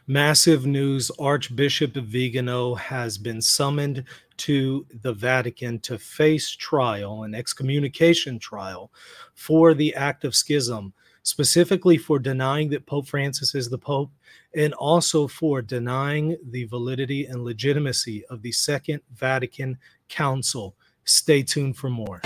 Massive news. Archbishop Vigano has been summoned to the Vatican to face trial, an excommunication trial, for the act of schism, specifically for denying that Pope Francis is the Pope, and also for denying the validity and legitimacy of the Second Vatican Council. Stay tuned for more.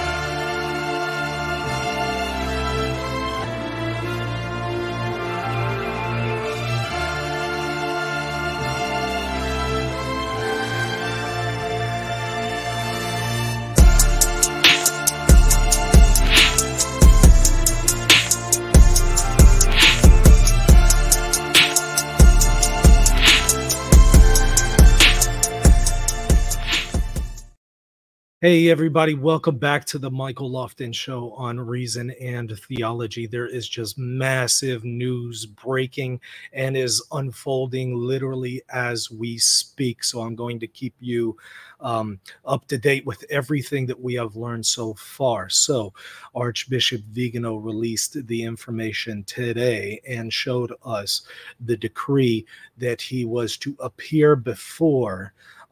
Hey, everybody, welcome back to the Michael Lofton Show on Reason and Theology. There is just massive news breaking and is unfolding literally as we speak. So I'm going to keep you up to date with everything that we have learned so far. So Archbishop Vigano released the information today and showed us the decree that he was to appear before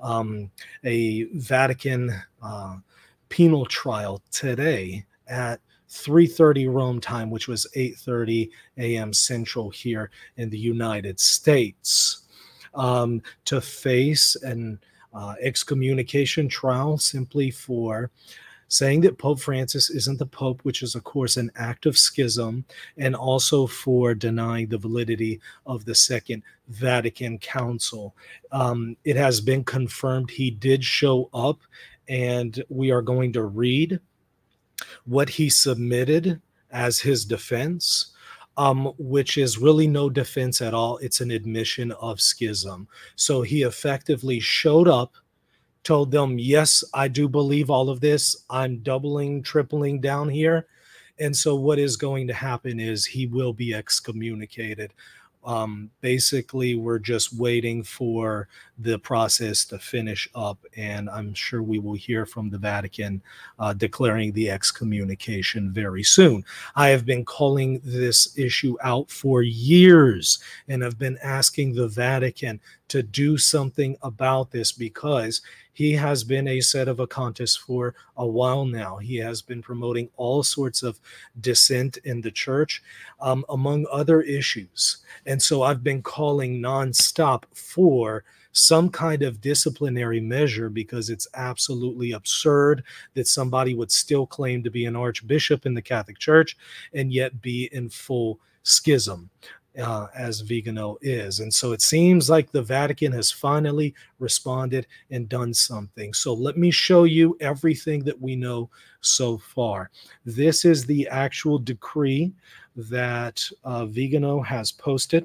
a Vatican penal trial today at 3:30 Rome time, which was 8:30 a.m. Central here in the United States, to face an excommunication trial simply for saying that Pope Francis isn't the Pope, which is, of course, an act of schism, and also for denying the validity of the Second Vatican Council. It has been confirmed he did show up, and we are going to read what he submitted as his defense, which is really no defense at all. It's an admission of schism. So he effectively showed up, told them, yes, I do believe all of this. I'm doubling, tripling down here. And so what is going to happen is he will be excommunicated. Basically, we're just waiting for the process to finish up, and I'm sure we will hear from the Vatican declaring the excommunication very soon. I have been calling this issue out for years and have been asking the Vatican to do something about this because he has been a sedevacantist for a while now. He has been promoting all sorts of dissent in the church, among other issues. And so I've been calling nonstop for some kind of disciplinary measure because it's absolutely absurd that somebody would still claim to be an archbishop in the Catholic Church and yet be in full schism. As Vigano is. And so it seems like the Vatican has finally responded and done something. So let me show you everything that we know so far. This is the actual decree that Vigano has posted.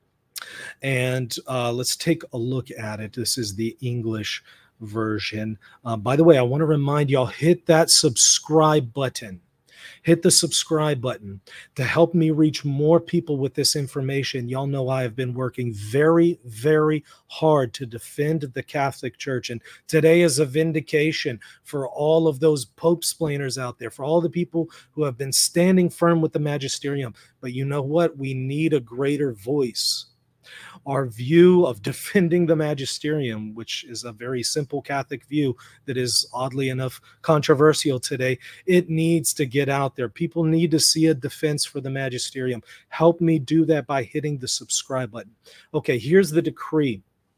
And let's take a look at it. This is the English version. By the way, I want to remind y'all, hit that subscribe button. Hit the subscribe button to help me reach more people with this information. Y'all know I have been working very, very hard to defend the Catholic Church. And today is a vindication for all of those Pope-splainers out there, for all the people who have been standing firm with the magisterium. But you know what? We need a greater voice. Our view of defending the magisterium, which is a very simple Catholic view that is oddly enough controversial today, it needs to get out there. People need to see a defense for the magisterium. Help me do that by hitting the subscribe button. Okay, here's the decree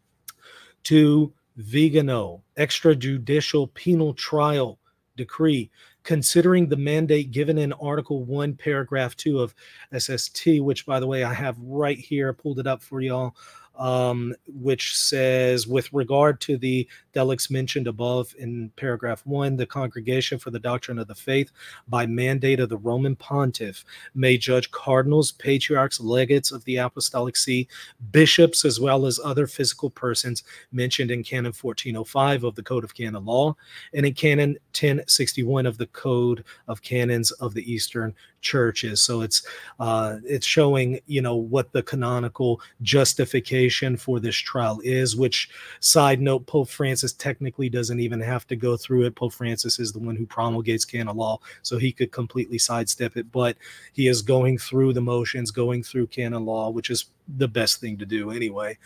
to Vigano, extrajudicial penal trial decree. Considering the mandate given in Article 1, Paragraph 2 of SST, which, by the way, I have right here, pulled it up for y'all, which says, with regard to the delicts mentioned above in Paragraph 1, the Congregation for the Doctrine of the Faith, by mandate of the Roman Pontiff, may judge cardinals, patriarchs, legates of the Apostolic See, bishops, as well as other physical persons mentioned in Canon 1405 of the Code of Canon Law and in Canon 1061 of the Code of Canons of the Eastern Church is. So it's showing, what the canonical justification for this trial is, which, side note, Pope Francis technically doesn't even have to go through it. Pope Francis is the one who promulgates canon law, so he could completely sidestep it, but he is going through the motions, going through canon law, which is the best thing to do anyway.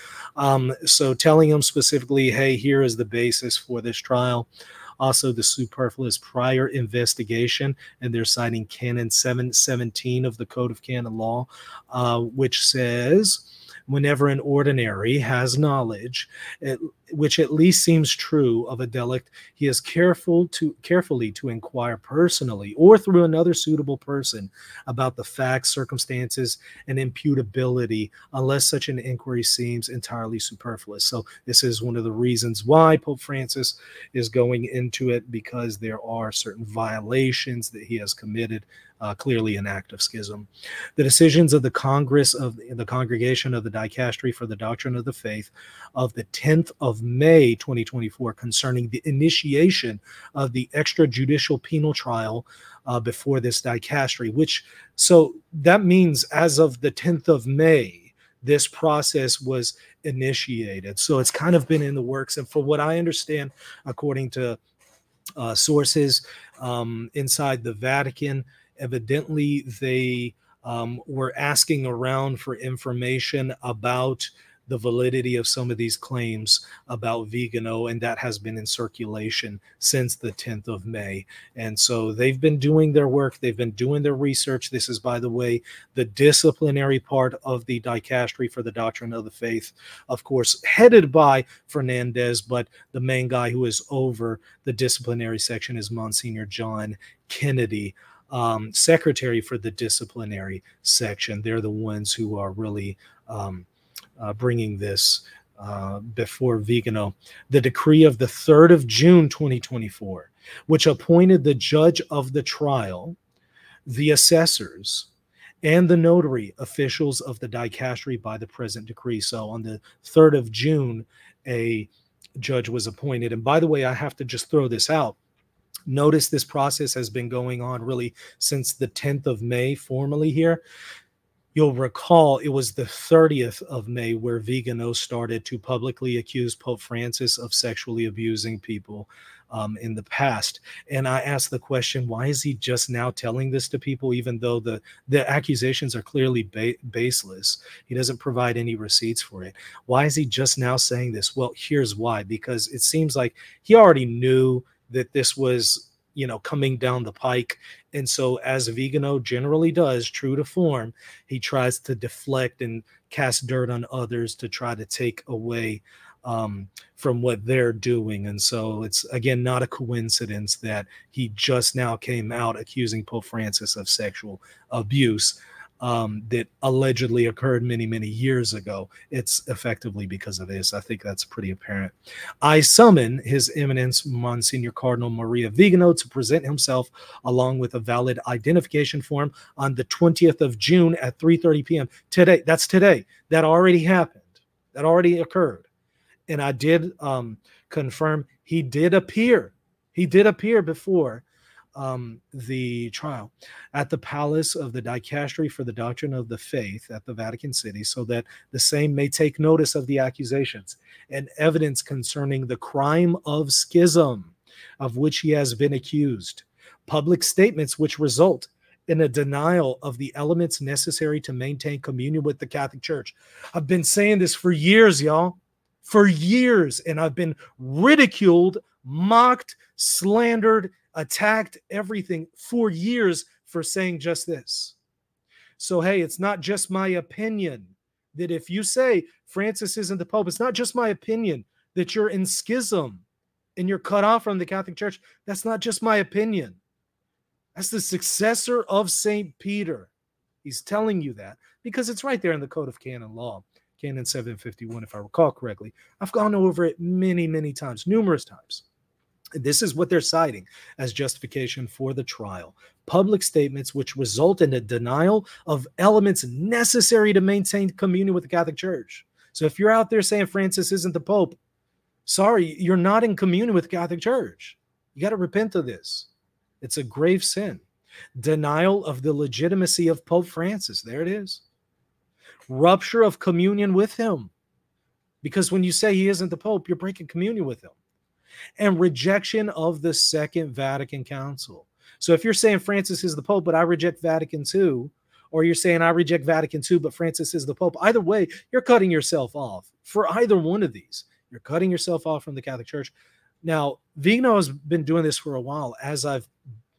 So telling him specifically, hey, here is the basis for this trial. Also, the superfluous prior investigation, and they're citing Canon 717 of the Code of Canon Law, which says, whenever an ordinary has knowledge, which at least seems true of a delict, he is carefully to inquire personally or through another suitable person about the facts, circumstances, and imputability, unless such an inquiry seems entirely superfluous. So this is one of the reasons why Pope Francis is going into it, because there are certain violations that he has committed, clearly an act of schism. The decisions of the Congress of the Congregation of the Dicastery for the Doctrine of the Faith of the 10th of May 2024 concerning the initiation of the extrajudicial penal trial before this dicastery, so that means as of the 10th of May, this process was initiated. So it's kind of been in the works. And for what I understand, according to sources inside the Vatican, evidently they were asking around for information about the validity of some of these claims about Vigano, and that has been in circulation since the 10th of May. And so they've been doing their work, they've been doing their research. This is, by the way, the disciplinary part of the Dicastery for the Doctrine of the Faith, of course, headed by Fernandez, but the main guy who is over the disciplinary section is Monsignor John Kennedy, secretary for the disciplinary section. They're the ones who are really bringing this before Vigano. The decree of the 3rd of June 2024, which appointed the judge of the trial, the assessors, and the notary officials of the dicastery by the present decree. So on the 3rd of June, a judge was appointed. And by the way, I have to just throw this out. Notice this process has been going on really since the 10th of May formally here. You'll recall it was the 30th of May where Vigano started to publicly accuse Pope Francis of sexually abusing people in the past. And I asked the question, why is he just now telling this to people, even though the accusations are clearly baseless? He doesn't provide any receipts for it. Why is he just now saying this? Well, here's why. Because it seems like he already knew that this was, coming down the pike. And so, as Vigano generally does, true to form, he tries to deflect and cast dirt on others to try to take away from what they're doing. And so it's, again, not a coincidence that he just now came out accusing Pope Francis of sexual abuse that allegedly occurred many, many years ago. It's effectively because of this. I think that's pretty apparent. I summon His Eminence Monsignor Cardinal Maria Vigano to present himself along with a valid identification form on the 20th of June at 3:30 p.m. Today. That's today. That already happened. That already occurred. And I did confirm he did appear. He did appear before the trial at the Palace of the Dicastery for the Doctrine of the Faith at the Vatican City, so that the same may take notice of the accusations and evidence concerning the crime of schism of which he has been accused, public statements which result in a denial of the elements necessary to maintain communion with the Catholic Church. I've been saying this for years, y'all. For years, and I've been ridiculed, mocked, slandered, attacked, everything for years for saying just this. So, hey, it's not just my opinion that if you say Francis isn't the Pope, it's not just my opinion that you're in schism and you're cut off from the Catholic Church. That's not just my opinion. That's the successor of St. Peter. He's telling you that because it's right there in the Code of Canon Law. Canon 751, if I recall correctly. I've gone over it many, many times, numerous times. This is what they're citing as justification for the trial. Public statements which result in a denial of elements necessary to maintain communion with the Catholic Church. So if you're out there saying Francis isn't the Pope, sorry, you're not in communion with the Catholic Church. You got to repent of this. It's a grave sin. Denial of the legitimacy of Pope Francis. There it is. Rupture of communion with him. Because when you say he isn't the Pope, you're breaking communion with him. And rejection of the Second Vatican Council. So if you're saying Francis is the Pope, but I reject Vatican II, or you're saying I reject Vatican II, but Francis is the Pope, either way, you're cutting yourself off. For either one of these, you're cutting yourself off from the Catholic Church. Now, Vigano has been doing this for a while, as I've,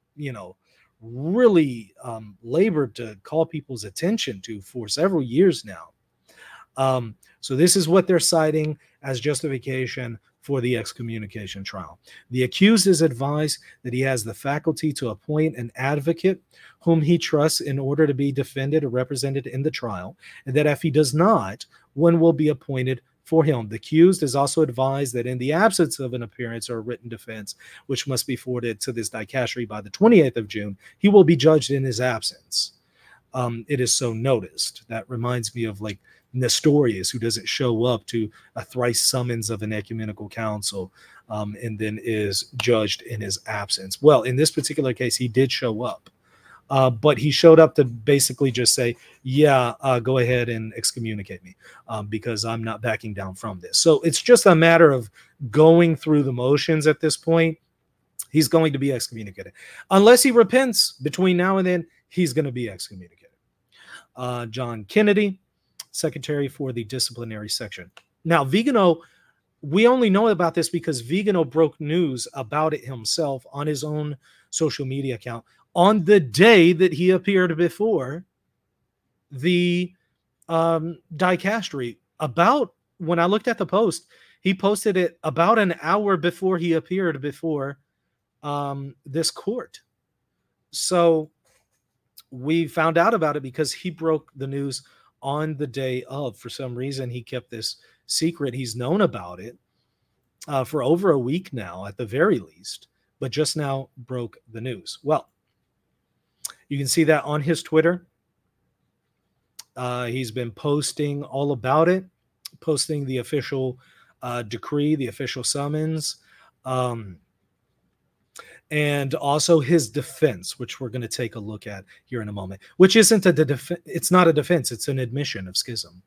really labored to call people's attention to for several years now. So this is what they're citing as justification for the excommunication trial. The accused is advised that he has the faculty to appoint an advocate whom he trusts in order to be defended or represented in the trial, and that if he does not, one will be appointed for him. The accused is also advised that in the absence of an appearance or a written defense, which must be forwarded to this dicastery by the 28th of June, he will be judged in his absence. It is so noticed. That reminds me of like Nestorius, who doesn't show up to a thrice summons of an ecumenical council and then is judged in his absence. Well, in this particular case, he did show up. But he showed up to basically just say, go ahead and excommunicate me because I'm not backing down from this. So it's just a matter of going through the motions at this point. He's going to be excommunicated. Unless he repents between now and then, he's going to be excommunicated. John Kennedy, secretary for the disciplinary section. Now, Vigano, we only know about this because Vigano broke news about it himself on his own social media account on the day that he appeared before the dicastery. About, when I looked at the post, he posted it about an hour before he appeared before this court. So we found out about it because he broke the news on the day of. For some reason, he kept this secret. He's known about it for over a week now, at the very least, but just now broke the news. Well, you can see that on his Twitter. He's been posting all about it, posting the official decree, the official summons, and also his defense, which we're going to take a look at here in a moment, which isn't it's not a defense, it's an admission of schism.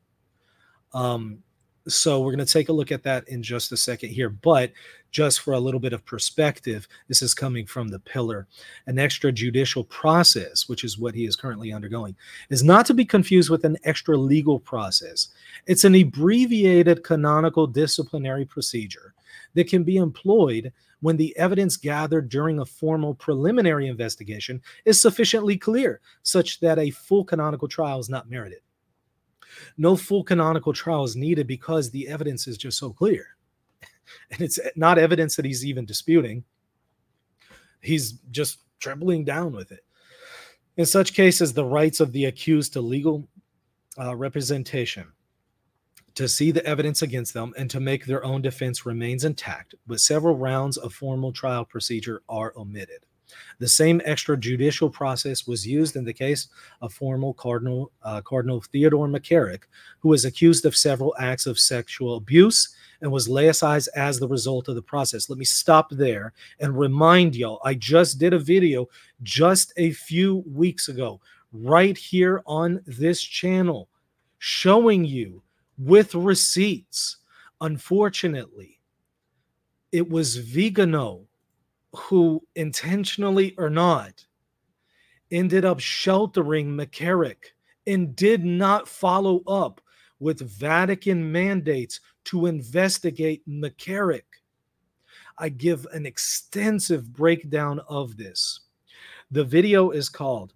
So we're going to take a look at that in just a second here. But just for a little bit of perspective, this is coming from the Pillar. An extrajudicial process, which is what he is currently undergoing, is not to be confused with an extra legal process. It's an abbreviated canonical disciplinary procedure that can be employed when the evidence gathered during a formal preliminary investigation is sufficiently clear, such that a full canonical trial is not merited. No full canonical trial is needed because the evidence is just so clear. And it's not evidence that he's even disputing. He's just trembling down with it. In such cases, the rights of the accused to legal representation, to see the evidence against them, and to make their own defense remains intact, but several rounds of formal trial procedure are omitted. The same extrajudicial process was used in the case of former Cardinal Theodore McCarrick, who was accused of several acts of sexual abuse and was laicized as the result of the process. Let me stop there and remind y'all, I just did a video just a few weeks ago, right here on this channel, showing you with receipts. Unfortunately, it was Vigano who, intentionally or not, ended up sheltering McCarrick and did not follow up with Vatican mandates to investigate McCarrick. I give an extensive breakdown of this. The video is called,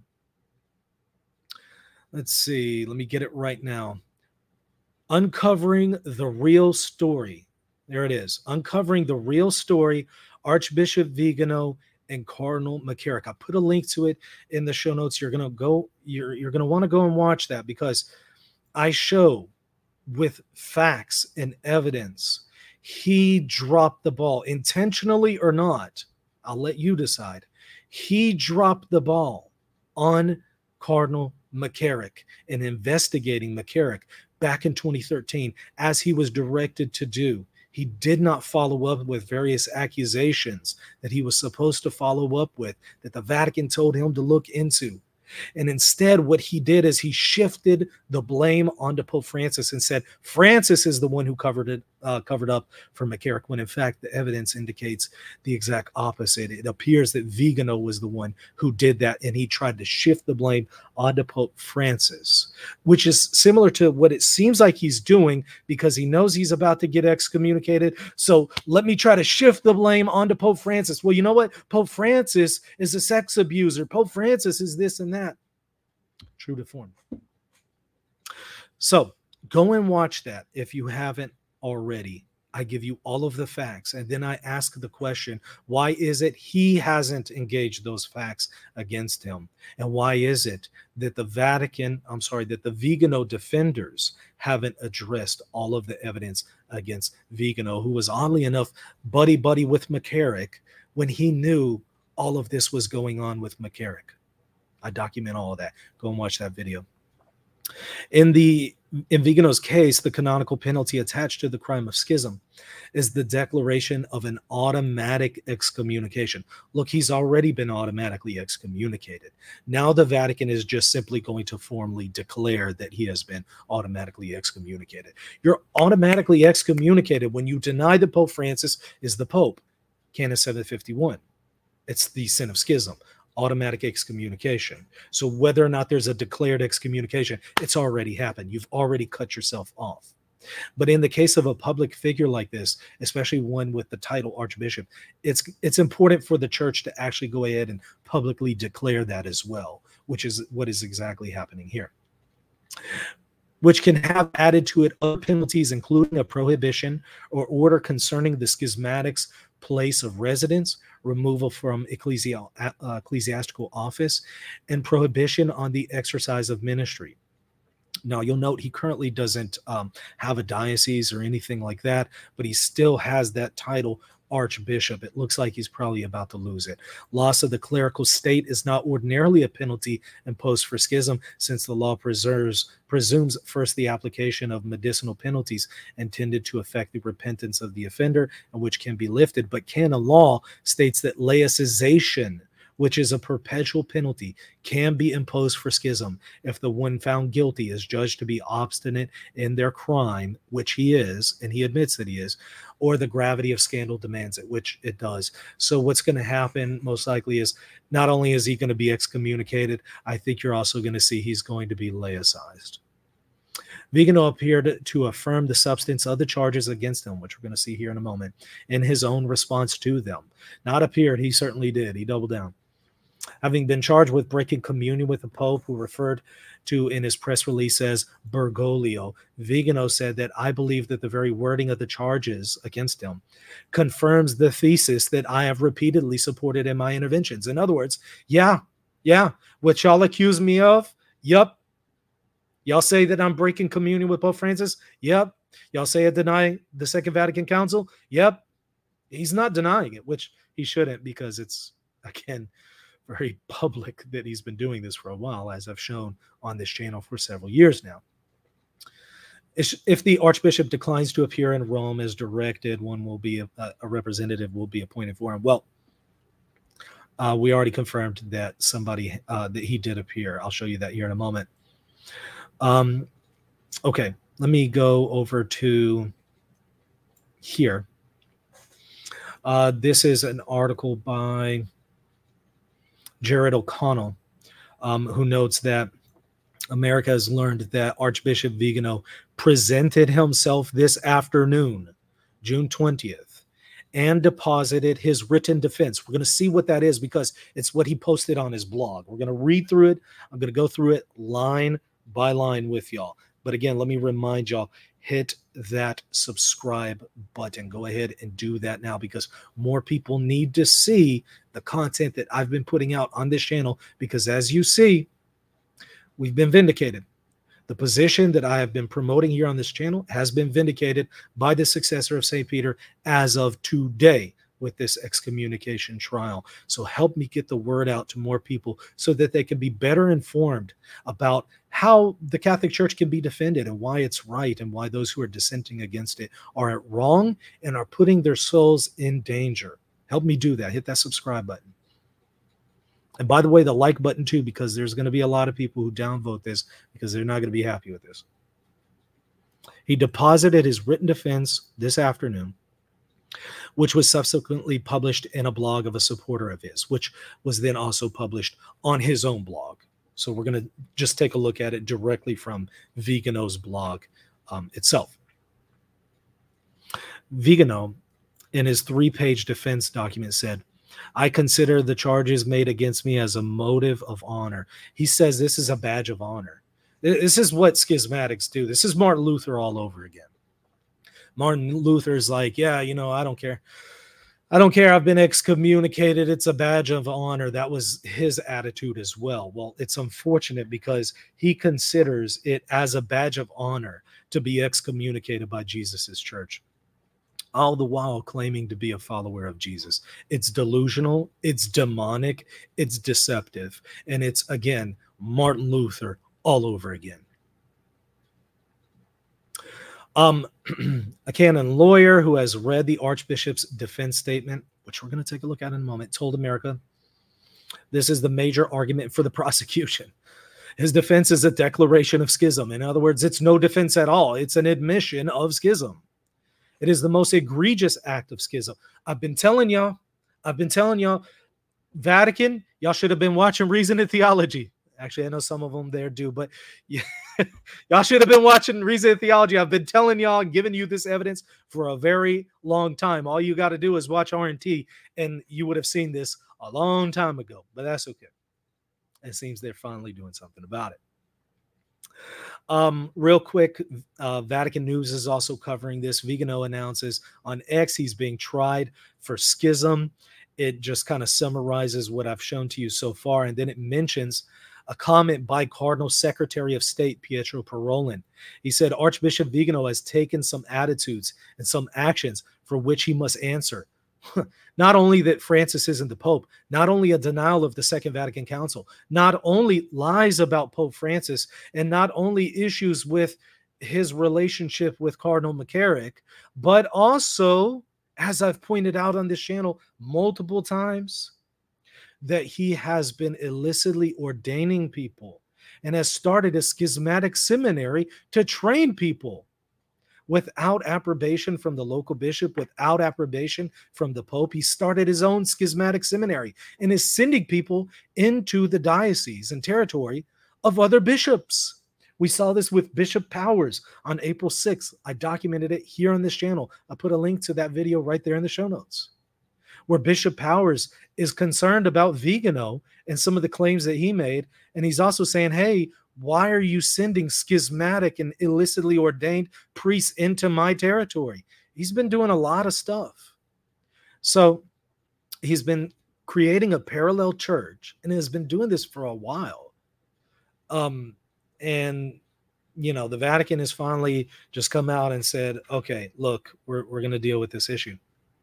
let's see, let me get it right now, Uncovering the Real Story. There it is. Uncovering the Real Story, Archbishop Vigano and Cardinal McCarrick. I put a link to it in the show notes. You're gonna want to go and watch that, because I show with facts and evidence he dropped the ball, intentionally or not. I'll let you decide. He dropped the ball on Cardinal McCarrick and investigating McCarrick back in 2013, as he was directed to do. He did not follow up with various accusations that he was supposed to follow up with, that the Vatican told him to look into. And instead, what he did is he shifted the blame onto Pope Francis and said Francis is the one who covered up for McCarrick, when in fact the evidence indicates the exact opposite. It appears that Vigano was the one who did that, and he tried to shift the blame onto Pope Francis, which is similar to what it seems like he's doing, because he knows he's about to get excommunicated. So let me try to shift the blame onto Pope Francis. Well, you know what? Pope Francis is a sex abuser. Pope Francis is this and that. True to form. So go and watch that if you haven't already. I give you all of the facts, and then I ask the question, why is it he hasn't engaged those facts against him? And why is it that the Vigano defenders haven't addressed all of the evidence against Vigano, who was oddly enough buddy-buddy with McCarrick when he knew all of this was going on with McCarrick? I document all of that. Go and watch that video. In Vigano's case, the canonical penalty attached to the crime of schism is the declaration of an automatic excommunication. Look, he's already been automatically excommunicated. Now the Vatican is just simply going to formally declare that he has been automatically excommunicated. You're automatically excommunicated when you deny that Pope Francis is the Pope. Canon 751. It's the sin of schism. Automatic excommunication. So whether or not there's a declared excommunication, it's already happened. You've already cut yourself off. But in the case of a public figure like this, especially one with the title Archbishop, it's important for the church to actually go ahead and publicly declare that as well, which is what is exactly happening here. Which can have added to it other penalties, including a prohibition or order concerning the schismatic's place of residence, removal from ecclesiastical office, and prohibition on the exercise of ministry. Now, you'll note he currently doesn't have a diocese or anything like that, but he still has that title, Archbishop. It looks like he's probably about to lose it. Loss of the clerical state is not ordinarily a penalty imposed for schism, since the law presumes first the application of medicinal penalties intended to affect the repentance of the offender, and which can be lifted. But canon law states that laicization, which is a perpetual penalty, can be imposed for schism if the one found guilty is judged to be obstinate in their crime, which he is, and he admits that he is, or the gravity of scandal demands it, which it does. So what's going to happen most likely is not only is he going to be excommunicated, I think you're also going to see he's going to be laicized. Vigano appeared to affirm the substance of the charges against him, which we're going to see here in a moment, in his own response to them. Not appeared, he certainly did. He doubled down. Having been charged with breaking communion with the Pope, who referred to in his press release as Bergoglio, Vigano said that I believe that the very wording of the charges against him confirms the thesis that I have repeatedly supported in my interventions. In other words, yeah, what y'all accuse me of, yup. Y'all say that I'm breaking communion with Pope Francis, yep. Y'all say I deny the Second Vatican Council, yep. He's not denying it, which he shouldn't, because it's, again, very public that he's been doing this for a while, as I've shown on this channel for several years now. If the Archbishop declines to appear in Rome as directed, one will be a representative will be appointed for him. Well, we already confirmed that that he did appear. I'll show you that here in a moment. Okay, let me go over to here. This is an article by Jared O'Connell, who notes that America has learned that Archbishop Vigano presented himself this afternoon, June 20th, and deposited his written defense. We're going to see what that is, because it's what he posted on his blog. We're going to read through it. I'm going to go through it line by line with y'all. But again, let me remind y'all, hit that subscribe button. Go ahead and do that now, because more people need to see the content that I've been putting out on this channel, because as you see, we've been vindicated. The position that I have been promoting here on this channel has been vindicated by the successor of St. Peter as of today. with this excommunication trial. So help me get the word out to more people so that they can be better informed about how the Catholic Church can be defended and why it's right and why those who are dissenting against it are wrong and are putting their souls in danger. Help me do that. Hit that subscribe button. And by the way, the like button too, because there's going to be a lot of people who downvote this because they're not going to be happy with this. He deposited his written defense this afternoon, which was subsequently published in a blog of a supporter of his, which was then also published on his own blog. So we're going to just take a look at it directly from Vigano's blog itself. Vigano, in his 3-page defense document, said, "I consider the charges made against me as a motive of honor." He says this is a badge of honor. This is what schismatics do. This is Martin Luther all over again. Martin Luther's like, yeah, you know, I don't care. I don't care. I've been excommunicated. It's a badge of honor. That was his attitude as well. Well, it's unfortunate because he considers it as a badge of honor to be excommunicated by Jesus's church, all the while claiming to be a follower of Jesus. It's delusional. It's demonic. It's deceptive. And it's, again, Martin Luther all over again. A canon lawyer who has read the Archbishop's defense statement, which we're going to take a look at in a moment, told America this is the major argument for the prosecution. His defense is a declaration of schism. In other words, it's no defense at all. It's an admission of schism. It is the most egregious act of schism. I've been telling y'all, Vatican, y'all should have been watching Reason and Theology. Actually, I know some of them there do, but yeah, y'all should have been watching Reason and Theology. I've been telling y'all, giving you this evidence for a very long time. All you got to do is watch RNT, and you would have seen this a long time ago, but that's okay. It seems they're finally doing something about it. Real quick, Vatican News is also covering this. Vigano announces on X he's being tried for schism. It just kind of summarizes what I've shown to you so far, and then it mentions a comment by Cardinal Secretary of State Pietro Parolin. He said Archbishop Vigano has taken some attitudes and some actions for which he must answer. Not only that Francis isn't the Pope, not only a denial of the Second Vatican Council, not only lies about Pope Francis, and not only issues with his relationship with Cardinal McCarrick, but also, as I've pointed out on this channel multiple times, that he has been illicitly ordaining people and has started a schismatic seminary to train people without approbation from the local bishop, without approbation from the Pope. He started his own schismatic seminary and is sending people into the diocese and territory of other bishops. We saw this with Bishop Powers on April 6th. I documented it here on this channel. I put a link to that video right there in the show notes, where Bishop Powers is concerned about Vigano and some of the claims that he made. And he's also saying, hey, why are you sending schismatic and illicitly ordained priests into my territory? He's been doing a lot of stuff. So he's been creating a parallel church and has been doing this for a while. And, you know, the Vatican has finally just come out and said, okay, look, we're going to deal with this issue.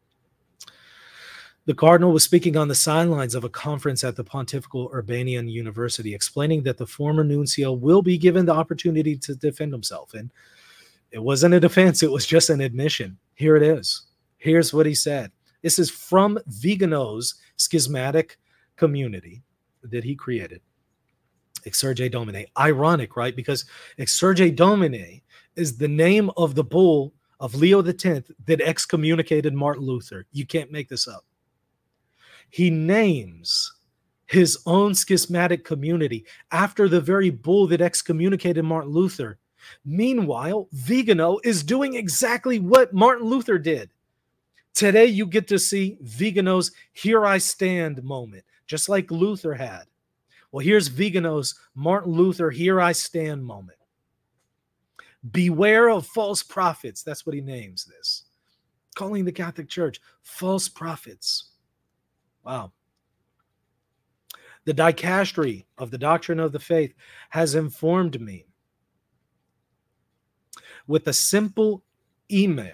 The Cardinal was speaking on the sidelines of a conference at the Pontifical Urbanian University, explaining that the former nuncio will be given the opportunity to defend himself. And it wasn't a defense, it was just an admission. Here it is. Here's what he said. This is from Vigano's schismatic community that he created. Exsurge Domine. Ironic, right? Because Exsurge Domine is the name of the bull of Leo X that excommunicated Martin Luther. You can't make this up. He names his own schismatic community after the very bull that excommunicated Martin Luther. Meanwhile, Vigano is doing exactly what Martin Luther did. Today, you get to see Vigano's "Here I Stand" moment, just like Luther had. Well, here's Vigano's Martin Luther "Here I Stand" moment. Beware of false prophets. That's what he names this. Calling the Catholic Church false prophets. Wow. The dicastery of the doctrine of the faith has informed me with a simple email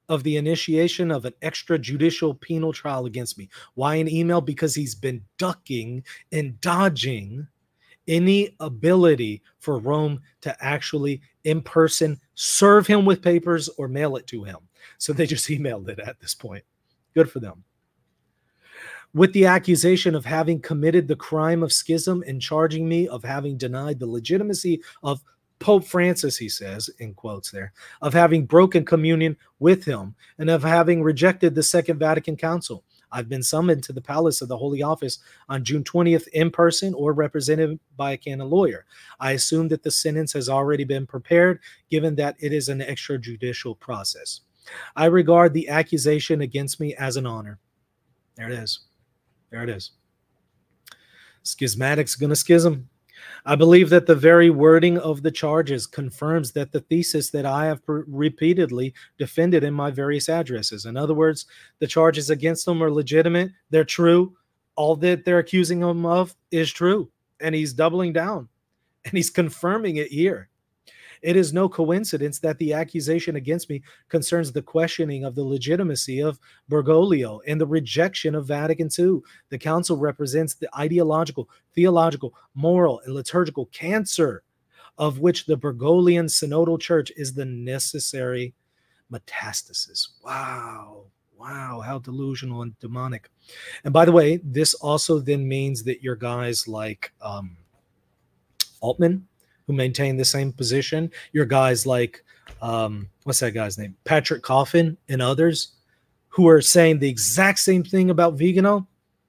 of the initiation of an extrajudicial penal trial against me. Why an email? Because he's been ducking and dodging any ability for Rome to actually in person serve him with papers or mail it to him. So they just emailed it at this point. Good for them. With the accusation of having committed the crime of schism and charging me of having denied the legitimacy of Pope Francis, he says, in quotes there, of having broken communion with him and of having rejected the Second Vatican Council. I've been summoned to the Palace of the Holy Office on June 20th in person or represented by a canon lawyer. I assume that the sentence has already been prepared, given that it is an extrajudicial process. I regard the accusation against me as an honor. There it is. There it is. Schismatic's gonna schism. I believe that the very wording of the charges confirms that the thesis that I have repeatedly defended in my various addresses. In other words, the charges against them are legitimate. They're true. All that they're accusing him of is true. And he's doubling down. And he's confirming it here. It is no coincidence that the accusation against me concerns the questioning of the legitimacy of Bergoglio and the rejection of Vatican II. The council represents the ideological, theological, moral, and liturgical cancer of which the Bergoglian synodal church is the necessary metastasis. Wow. Wow, how delusional and demonic. And by the way, this also then means that your guys like Altman, who maintain the same position, your guys like, what's that guy's name? Patrick Coffin and others who are saying the exact same thing about Vigano.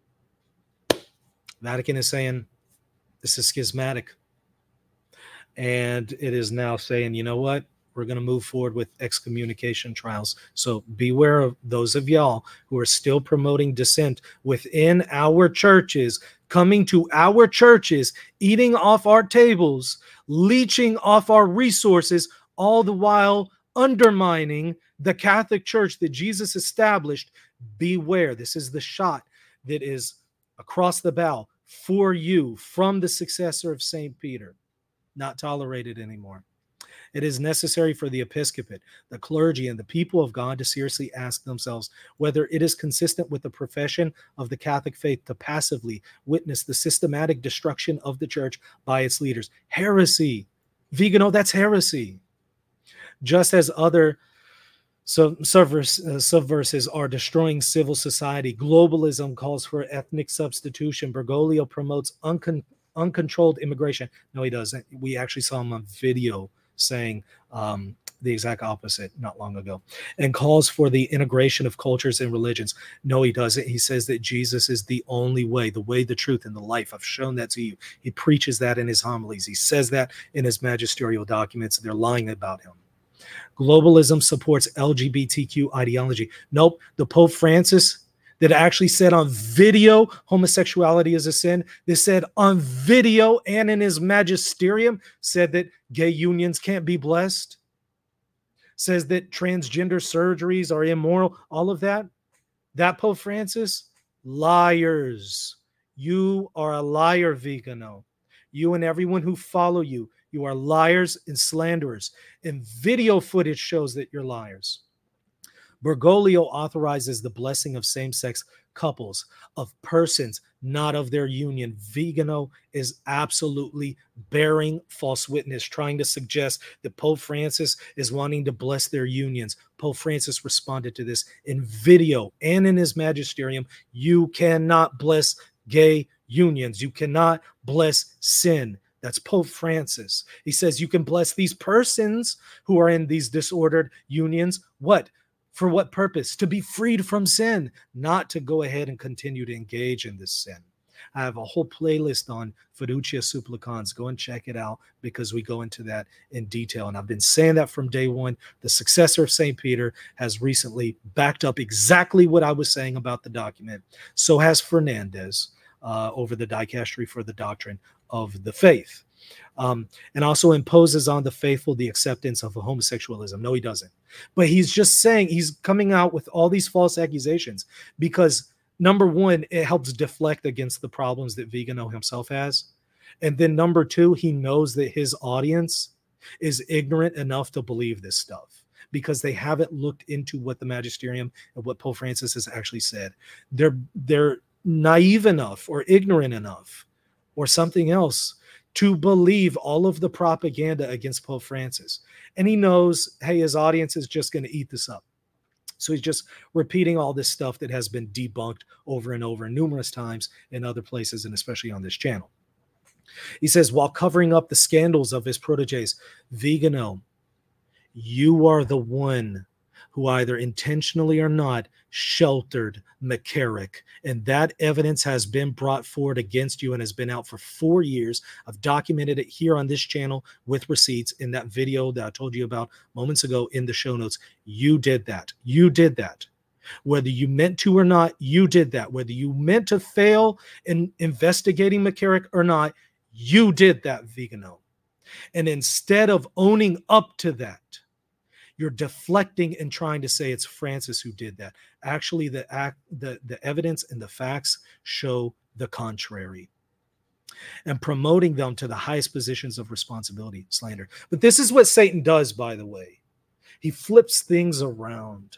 Vatican is saying this is schismatic. And it is now saying, you know what? We're going to move forward with excommunication trials. So beware of those of y'all who are still promoting dissent within our churches, coming to our churches, eating off our tables, leeching off our resources, all the while undermining the Catholic Church that Jesus established. Beware. This is the shot that is across the bow for you from the successor of St. Peter. Not tolerated anymore. It is necessary for the episcopate, the clergy, and the people of God to seriously ask themselves whether it is consistent with the profession of the Catholic faith to passively witness the systematic destruction of the church by its leaders. Heresy. Vigano, that's heresy. Just as other subversives are destroying civil society, globalism calls for ethnic substitution. Bergoglio promotes uncontrolled immigration. No, he doesn't. We actually saw him on video saying the exact opposite not long ago, and calls for the integration of cultures and religions. No, he doesn't. He says that Jesus is the only way, the way, the truth, and the life. I've shown that to you. He preaches that in his homilies. He says that in his magisterial documents. They're lying about him. Globalism supports LGBTQ ideology. Nope. The Pope Francis that actually said on video homosexuality is a sin. They said on video and in his magisterium said that gay unions can't be blessed. Says that transgender surgeries are immoral. All of that. That Pope Francis, liars. You are a liar, Vigano. You and everyone who follow you. You are liars and slanderers. And video footage shows that you're liars. Bergoglio authorizes the blessing of same-sex couples, of persons, not of their union. Vigano is absolutely bearing false witness, trying to suggest that Pope Francis is wanting to bless their unions. Pope Francis responded to this in video and in his magisterium. You cannot bless gay unions. You cannot bless sin. That's Pope Francis. He says you can bless these persons who are in these disordered unions. What? For what purpose? To be freed from sin, not to go ahead and continue to engage in this sin. I have a whole playlist on Fiducia Supplicans. Go and check it out because we go into that in detail. And I've been saying that from day one. The successor of St. Peter has recently backed up exactly what I was saying about the document. So has Fernandez over the Dicastery for the Doctrine of the Faith. And also imposes on the faithful the acceptance of homosexualism. No, he doesn't. But he's just saying, he's coming out with all these false accusations because, number one, it helps deflect against the problems that Vigano himself has. And then number two, he knows that his audience is ignorant enough to believe this stuff. because they haven't looked into what the magisterium and what Pope Francis has actually said. They're naive enough or ignorant enough or something else to believe all of the propaganda against Pope Francis. And he knows, hey, his audience is just going to eat this up. So he's just repeating all this stuff that has been debunked over and over numerous times in other places, and especially on this channel. He says, while covering up the scandals of his proteges, Vigano, you are the one who either intentionally or not sheltered McCarrick. And that evidence has been brought forward against you and has been out for 4 years. I've documented it here on this channel with receipts in that video that I told you about moments ago in the show notes. You did that. You did that. Whether you meant to or not, you did that. Whether you meant to fail in investigating McCarrick or not, you did that, Vigano. And instead of owning up to that, you're deflecting and trying to say it's Francis who did that. Actually, the evidence and the facts show the contrary. And promoting them to the highest positions of responsibility, slander. But this is what Satan does, by the way. He flips things around.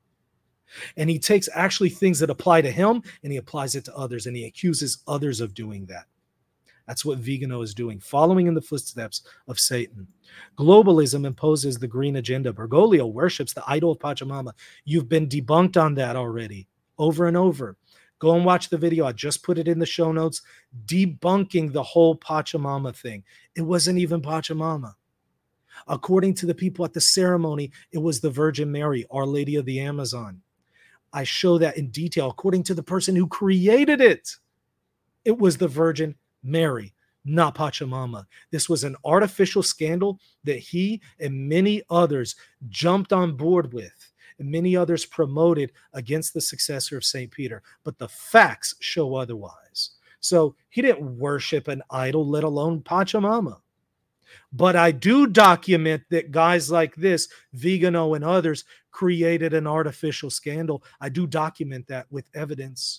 And he takes actually things that apply to him and he applies it to others, and he accuses others of doing that. That's what Vigano is doing, following in the footsteps of Satan. Globalism imposes the green agenda. Bergoglio worships the idol of Pachamama. You've been debunked on that already, over and over. Go and watch the video. I just put it in the show notes, debunking the whole Pachamama thing. It wasn't even Pachamama. According to the people at the ceremony, it was the Virgin Mary, Our Lady of the Amazon. I show that in detail. According to the person who created it, it was the Virgin Mary, not Pachamama. This was an artificial scandal that he and many others jumped on board with, and many others promoted against the successor of St. Peter. But the facts show otherwise. So he didn't worship an idol, let alone Pachamama. But I do document that guys like this, Vigano and others, created an artificial scandal. I do document that with evidence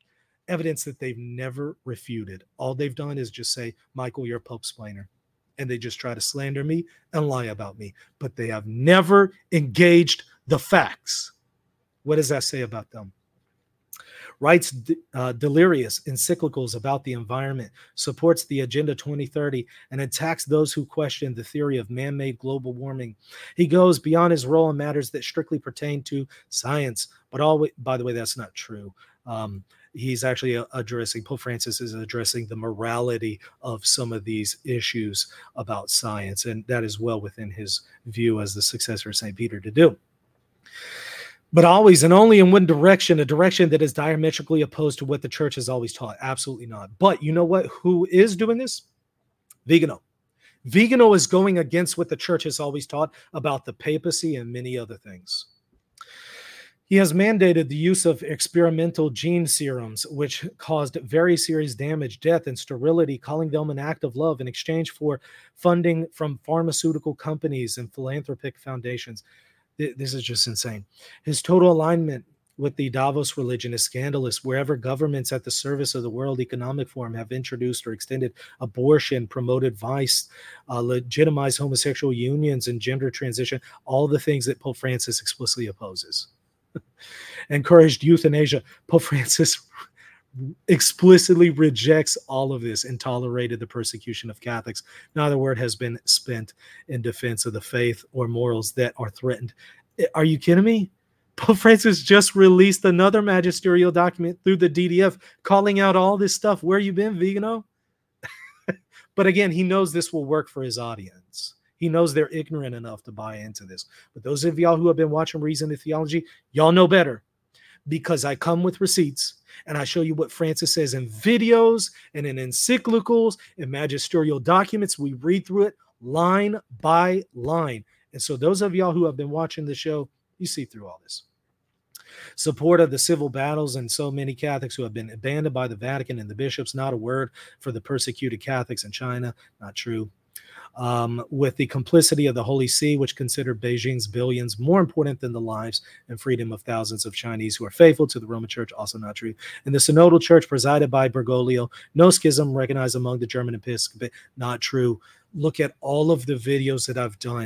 that they've never refuted. All they've done is just say, Michael, you're a Pope-splainer. And they just try to slander me and lie about me. But they have never engaged the facts. What does that say about them? Writes delirious encyclicals about the environment, supports the Agenda 2030, and attacks those who question the theory of man-made global warming. He goes beyond his role in matters that strictly pertain to science. But always, by the way, that's not true. He's actually addressing, Pope Francis is addressing the morality of some of these issues about science. And that is well within his view as the successor of St. Peter to do. But always and only in one direction, a direction that is diametrically opposed to what the church has always taught. Absolutely not. But you know what? Who is doing this? Vigano. Vigano is going against what the church has always taught about the papacy and many other things. He has mandated the use of experimental gene serums, which caused very serious damage, death, and sterility, calling them an act of love in exchange for funding from pharmaceutical companies and philanthropic foundations. This is just insane. His total alignment with the Davos religion is scandalous. Wherever governments at the service of the World Economic Forum have introduced or extended abortion, promoted vice, legitimized homosexual unions and gender transition, all the things that Pope Francis explicitly opposes. Encouraged euthanasia. Pope Francis explicitly rejects all of this and tolerated the persecution of Catholics. Not a word has been spent in defense of the faith or morals that are threatened. Are you kidding me? Pope Francis just released another magisterial document through the DDF calling out all this stuff. Where you been, Vigano? But again, he knows this will work for his audience. He knows they're ignorant enough to buy into this. But those of y'all who have been watching Reason and Theology, y'all know better, because I come with receipts and I show you what Francis says in videos and in encyclicals and magisterial documents. We read through it line by line. And so those of y'all who have been watching the show, you see through all this. Support of the civil battles and so many Catholics who have been abandoned by the Vatican and the bishops. Not a word for the persecuted Catholics in China. Not true. With the complicity of the Holy See, which considered Beijing's billions more important than the lives and freedom of thousands of Chinese who are faithful to the Roman Church, also not true. And the Synodal Church presided by Bergoglio, no schism recognized among the German episcopate, not true. Look at all of the videos that I've done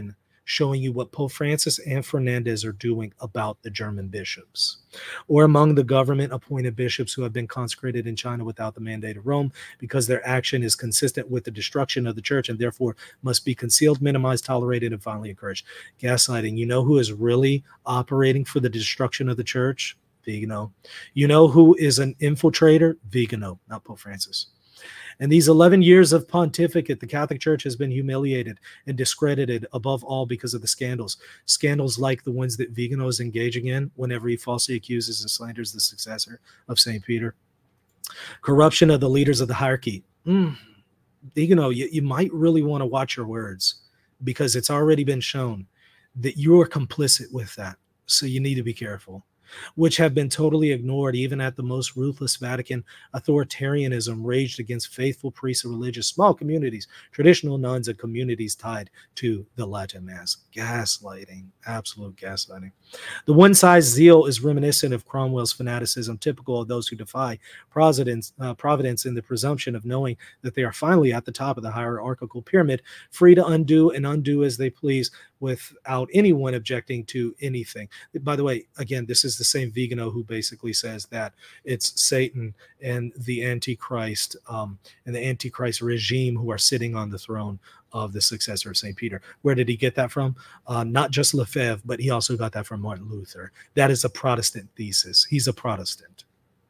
showing you what Pope Francis and Fernandez are doing about the German bishops, or among the government-appointed bishops who have been consecrated in China without the mandate of Rome, because their action is consistent with the destruction of the church and therefore must be concealed, minimized, tolerated, and finally encouraged. Gaslighting. You know who is really operating for the destruction of the church? Vigano. You know who is an infiltrator? Vigano, not Pope Francis. And these 11 years of pontificate, the Catholic Church has been humiliated and discredited above all because of the scandals. Scandals like the ones that Vigano is engaging in whenever he falsely accuses and slanders the successor of St. Peter. Corruption of the leaders of the hierarchy. Vigano, you might really want to watch your words, because it's already been shown that you are complicit with that. So you need to be careful, which have been totally ignored even at the most ruthless Vatican. Authoritarianism raged against faithful priests of religious small communities, traditional nuns, and communities tied to the Latin Mass. Gaslighting, absolute gaslighting. The one-size zeal is reminiscent of Cromwell's fanaticism, typical of those who defy providence in the presumption of knowing that they are finally at the top of the hierarchical pyramid, free to undo and undo as they please without anyone objecting to anything. By the way, again, this is the same Vigano who basically says that it's Satan and the Antichrist and the Antichrist regime who are sitting on the throne of the successor of St. Peter. Where did he get that from? Not just Lefebvre, but he also got that from Martin Luther. That is a Protestant thesis. He's a Protestant.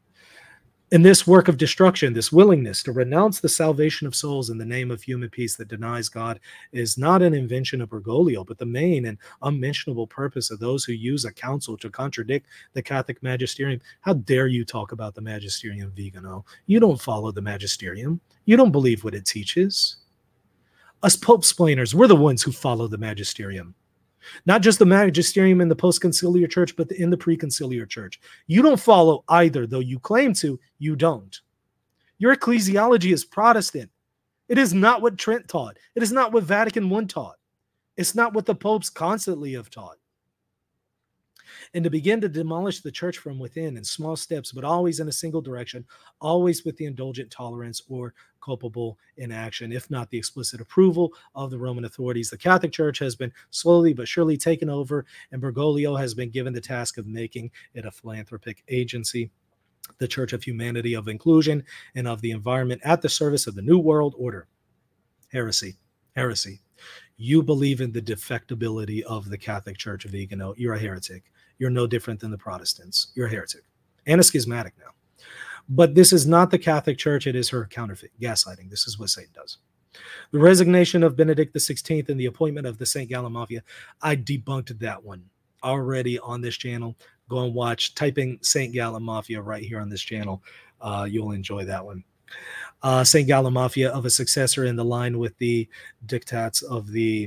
In this work of destruction, this willingness to renounce the salvation of souls in the name of human peace that denies God is not an invention of Bergoglio, but the main and unmentionable purpose of those who use a council to contradict the Catholic magisterium. How dare you talk about the magisterium, Vigano? You don't follow the magisterium. You don't believe what it teaches. Us Pope-splainers, we're the ones who follow the magisterium. Not just the magisterium in the post-conciliar church, but in the pre-conciliar church. You don't follow either, though you claim to, you don't. Your ecclesiology is Protestant. It is not what Trent taught. It is not what Vatican I taught. It's not what the popes constantly have taught. And to begin to demolish the church from within in small steps, but always in a single direction, always with the indulgent tolerance or culpable inaction, if not the explicit approval of the Roman authorities. The Catholic Church has been slowly but surely taken over, and Bergoglio has been given the task of making it a philanthropic agency, the Church of Humanity, of inclusion, and of the environment at the service of the New World Order. Heresy. Heresy. You believe in the defectibility of the Catholic Church, Vigano. You're a heretic. You're no different than the Protestants. You're a heretic and a schismatic now. But this is not the Catholic Church. It is her counterfeit. Gaslighting. This is what Satan does. The resignation of Benedict XVI and the appointment of the St. Gallen Mafia. I debunked that one already on this channel. Go and watch. Typing St. Gallen Mafia right here on this channel. You'll enjoy that one. St. Gallen Mafia, of a successor in the line with the diktats of the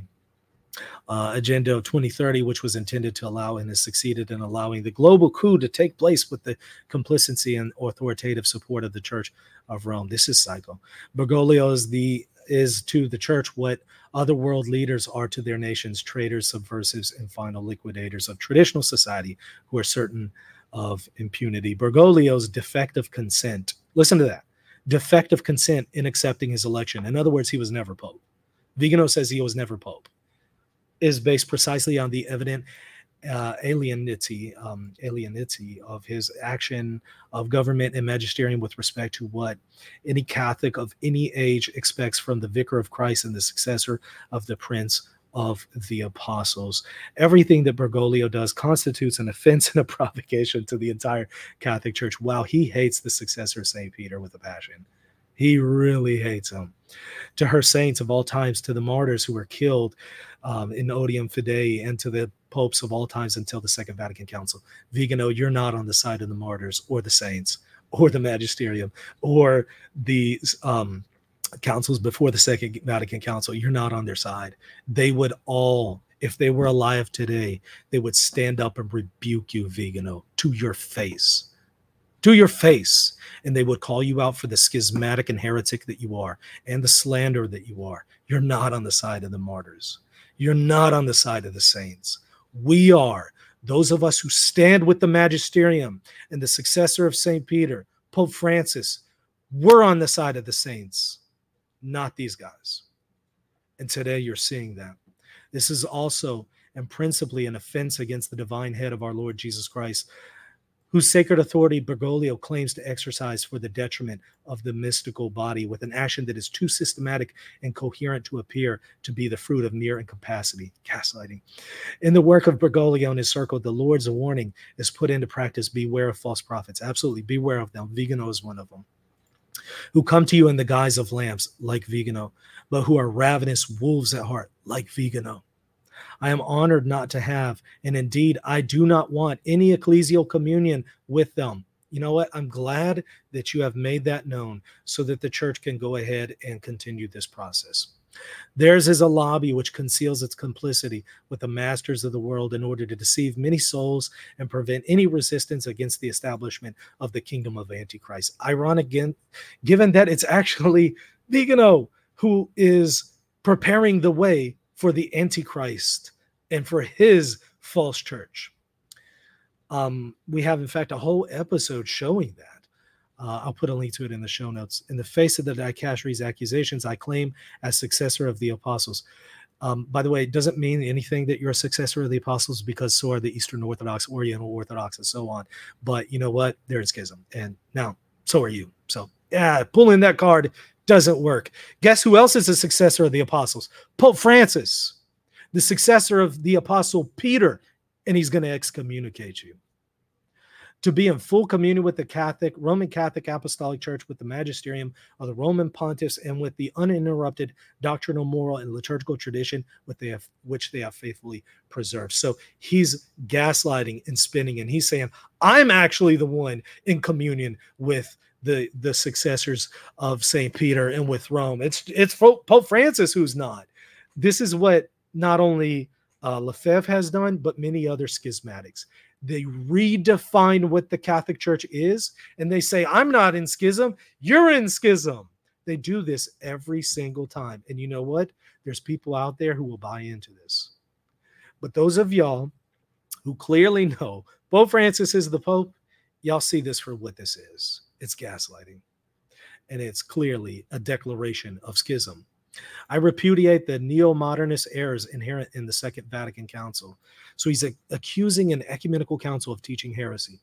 Agenda of 2030, which was intended to allow and has succeeded in allowing the global coup to take place with the complicity and authoritative support of the Church of Rome. This is psycho. Bergoglio is to the church what other world leaders are to their nations: traitors, subversives, and final liquidators of traditional society who are certain of impunity. Bergoglio's defective consent. Listen to that. Defective consent in accepting his election. In other words, he was never pope. Vigano says he was never pope. Is based precisely on the evident alienity of his action of government and magisterium with respect to what any Catholic of any age expects from the Vicar of Christ and the successor of the Prince of the Apostles. Everything that Bergoglio does constitutes an offense and a provocation to the entire Catholic Church. Wow, he hates the successor of St. Peter with a passion. He really hates him. To her saints of all times, to the martyrs who were killed in Odium Fidei, and to the popes of all times until the Second Vatican Council. Vigano, you're not on the side of the martyrs or the saints or the magisterium or the councils before the Second Vatican Council. You're not on their side. They would all, if they were alive today, they would stand up and rebuke you, Vigano, to your face. To your face. And they would call you out for the schismatic and heretic that you are and the slander that you are. You're not on the side of the martyrs. You're not on the side of the saints. We are. Those of us who stand with the magisterium and the successor of St. Peter, Pope Francis, we're on the side of the saints, not these guys. And today you're seeing that. This is also and principally an offense against the divine head of our Lord Jesus Christ, whose sacred authority Bergoglio claims to exercise for the detriment of the mystical body with an action that is too systematic and coherent to appear to be the fruit of mere incapacity, gaslighting. In the work of Bergoglio and his circle, the Lord's warning is put into practice. Beware of false prophets. Absolutely, beware of them. Vigano is one of them. Who come to you in the guise of lambs, like Vigano, but who are ravenous wolves at heart, like Vigano. I am honored not to have, and indeed, I do not want any ecclesial communion with them. You know what? I'm glad that you have made that known so that the church can go ahead and continue this process. Theirs is a lobby which conceals its complicity with the masters of the world in order to deceive many souls and prevent any resistance against the establishment of the kingdom of Antichrist. Ironic, given that it's actually Vigano who is preparing the way for the Antichrist and for his false church. We have, in fact, a whole episode showing that. I'll put a link to it in the show notes. In the face of the Dicastery's accusations, I claim as successor of the apostles. By the way, it doesn't mean anything that you're a successor of the apostles, because so are the Eastern Orthodox, Oriental Orthodox, and so on. But you know what? They're in schism. And now, so are you. So, yeah, pulling that card doesn't work. Guess who else is a successor of the apostles? Pope Francis, the successor of the apostle Peter, and he's going to excommunicate you. To be in full communion with the Roman Catholic Apostolic Church, with the magisterium of the Roman pontiffs, and with the uninterrupted doctrinal, moral, and liturgical tradition which they have faithfully preserved. So he's gaslighting and spinning, and he's saying, I'm actually the one in communion with the successors of St. Peter and with Rome. It's Pope Francis who's not. This is what not only Lefebvre has done, but many other schismatics. They redefine what the Catholic Church is, and they say, I'm not in schism, you're in schism. They do this every single time. And you know what? There's people out there who will buy into this. But those of y'all who clearly know Pope Francis is the Pope, y'all see this for what this is. It's gaslighting. And it's clearly a declaration of schism. I repudiate the neo-modernist errors inherent in the Second Vatican Council. So he's accusing an ecumenical council of teaching heresy.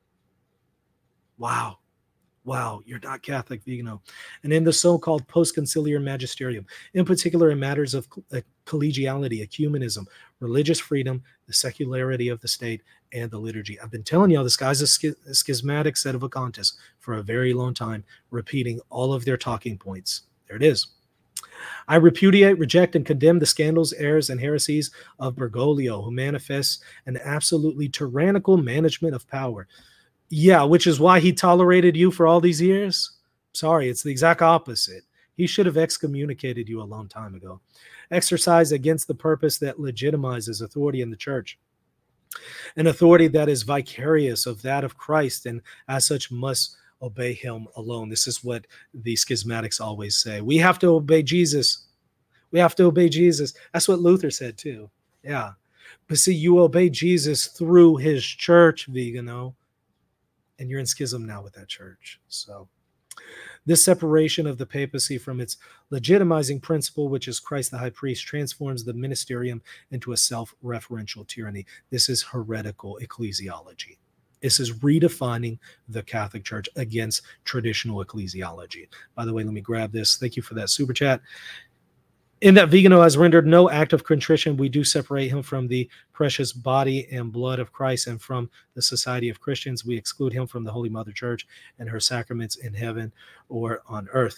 Wow. Wow, you're not Catholic, Vigano. And in the so-called post-conciliar magisterium, in particular in matters of collegiality, ecumenism, religious freedom, the secularity of the state, and the liturgy. I've been telling y'all this guy's a schismatic set of Vacantes for a very long time, repeating all of their talking points. There it is. I repudiate, reject, and condemn the scandals, errors, and heresies of Bergoglio, who manifests an absolutely tyrannical management of power. Yeah, which is why he tolerated you for all these years? Sorry, it's the exact opposite. He should have excommunicated you a long time ago. Exercise against the purpose that legitimizes authority in the church. An authority that is vicarious of that of Christ, and as such must obey him alone. This is what the schismatics always say. We have to obey Jesus. We have to obey Jesus. That's what Luther said too. Yeah. But see, you obey Jesus through his church, Vigano, and you're in schism now with that church. So this separation of the papacy from its legitimizing principle, which is Christ the high priest, transforms the ministerium into a self-referential tyranny. This is heretical ecclesiology. This is redefining the Catholic Church against traditional ecclesiology. By the way, let me grab this. Thank you for that super chat. In that Vigano has rendered no act of contrition, we do separate him from the precious body and blood of Christ and from the society of Christians. We exclude him from the Holy Mother Church and her sacraments in heaven or on earth.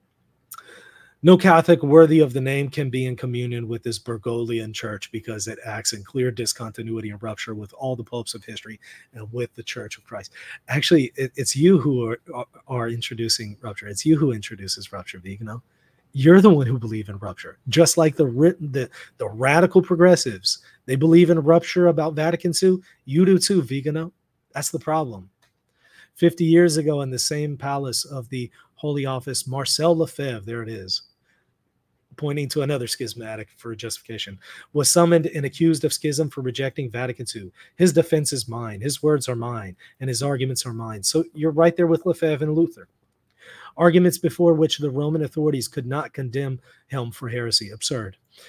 No Catholic worthy of the name can be in communion with this Bergoglian church because it acts in clear discontinuity and rupture with all the popes of history and with the Church of Christ. Actually, it's you who are introducing rupture. It's you who introduces rupture, Vigano. You're the one who believe in rupture, just like the radical progressives. They believe in rupture about Vatican II. You do too, Vigano. That's the problem. 50 years ago in the same palace of the Holy Office, Marcel Lefebvre, there it is, pointing to another schismatic for justification, was summoned and accused of schism for rejecting Vatican II. His defense is mine, his words are mine, and his arguments are mine. So you're right there with Lefebvre and Luther. Arguments before which the Roman authorities could not condemn him for heresy. Absurd.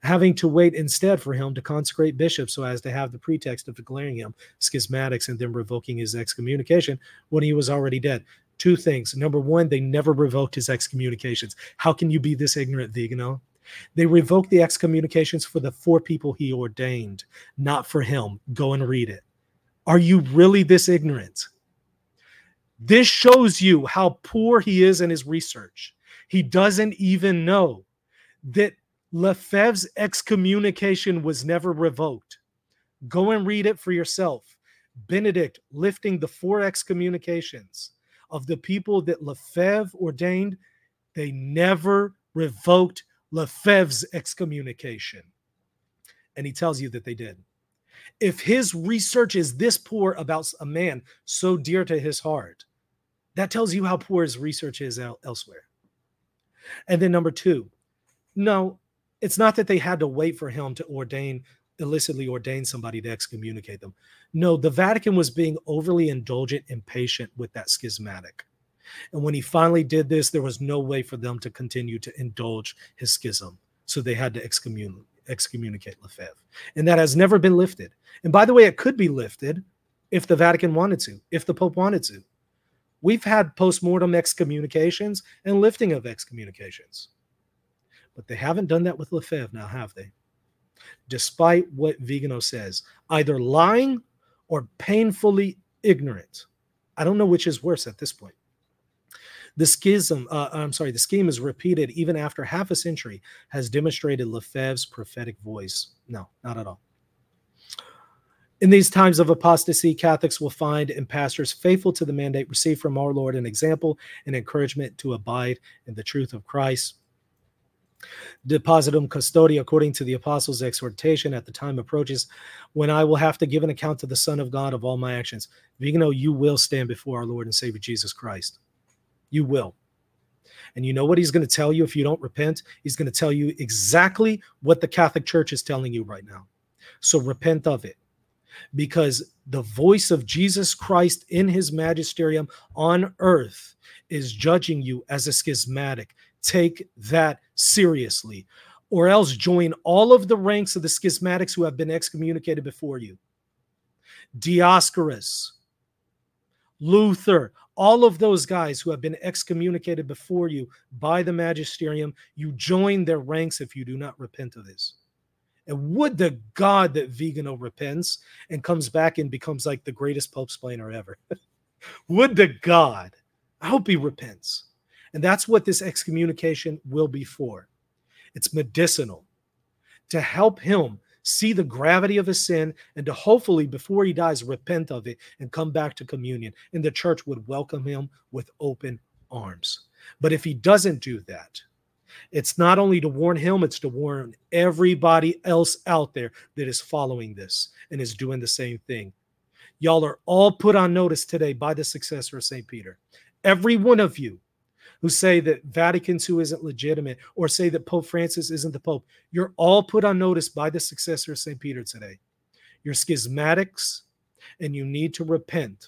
having to wait instead for him to consecrate bishops so as to have the pretext of declaring him schismatics and then revoking his excommunication when he was already dead. Two things. Number one, they never revoked his excommunications. How can you be this ignorant, Vigano? They revoked the excommunications for the 4 people he ordained, not for him. Go and read it. Are you really this ignorant? This shows you how poor he is in his research. He doesn't even know that Lefebvre's excommunication was never revoked. Go and read it for yourself. Benedict lifting the 4 excommunications of the people that Lefebvre ordained, they never revoked Lefebvre's excommunication. And he tells you that they did. If his research is this poor about a man so dear to his heart, that tells you how poor his research is elsewhere. And then number 2, no, it's not that they had to wait for him to illicitly ordain somebody to excommunicate them. No, the Vatican was being overly indulgent and patient with that schismatic. And when he finally did this, there was no way for them to continue to indulge his schism. So they had to excommunicate Lefebvre. And that has never been lifted. And by the way, it could be lifted if the Vatican wanted to, if the Pope wanted to. We've had post-mortem excommunications and lifting of excommunications. But they haven't done that with Lefebvre now, have they? Despite what Vigano says, either lying or painfully ignorant. I don't know which is worse at this point. The scheme is repeated even after half a century has demonstrated Lefebvre's prophetic voice. No, not at all. In these times of apostasy, Catholics will find in pastors faithful to the mandate received from our Lord an example and encouragement to abide in the truth of Christ. Depositum custodi, according to the apostles' exhortation, at the time approaches when I will have to give an account to the Son of God of all my actions. Vigano, you will stand before our Lord and Savior Jesus Christ. You will. And you know what he's going to tell you if you don't repent? He's going to tell you exactly what the Catholic Church is telling you right now. So repent of it. Because the voice of Jesus Christ in his magisterium on earth is judging you as a schismatic. Take that seriously, or else join all of the ranks of the schismatics who have been excommunicated before you. Dioscorus, Luther, all of those guys who have been excommunicated before you by the magisterium, you join their ranks if you do not repent of this. And would to God that Vigano repents and comes back and becomes like the greatest Pope splainer ever. Would to God. I hope he repents. And that's what this excommunication will be for. It's medicinal to help him see the gravity of his sin and to hopefully, before he dies, repent of it and come back to communion. And the church would welcome him with open arms. But if he doesn't do that, it's not only to warn him, it's to warn everybody else out there that is following this and is doing the same thing. Y'all are all put on notice today by the successor of St. Peter. Every one of you who say that Vatican II isn't legitimate or say that Pope Francis isn't the Pope, you're all put on notice by the successor of St. Peter today. You're schismatics and you need to repent.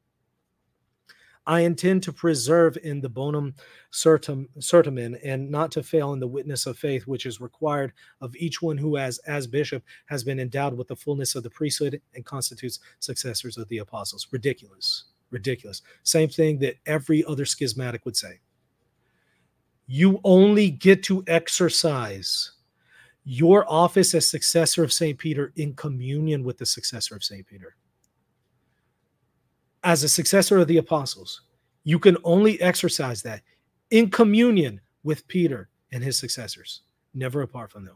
I intend to preserve in the bonum certimen and not to fail in the witness of faith, which is required of each one who as bishop has been endowed with the fullness of the priesthood and constitutes successors of the apostles. Ridiculous. Ridiculous. Same thing that every other schismatic would say. You only get to exercise your office as successor of St. Peter in communion with the successor of St. Peter. As a successor of the apostles, you can only exercise that in communion with Peter and his successors, never apart from them.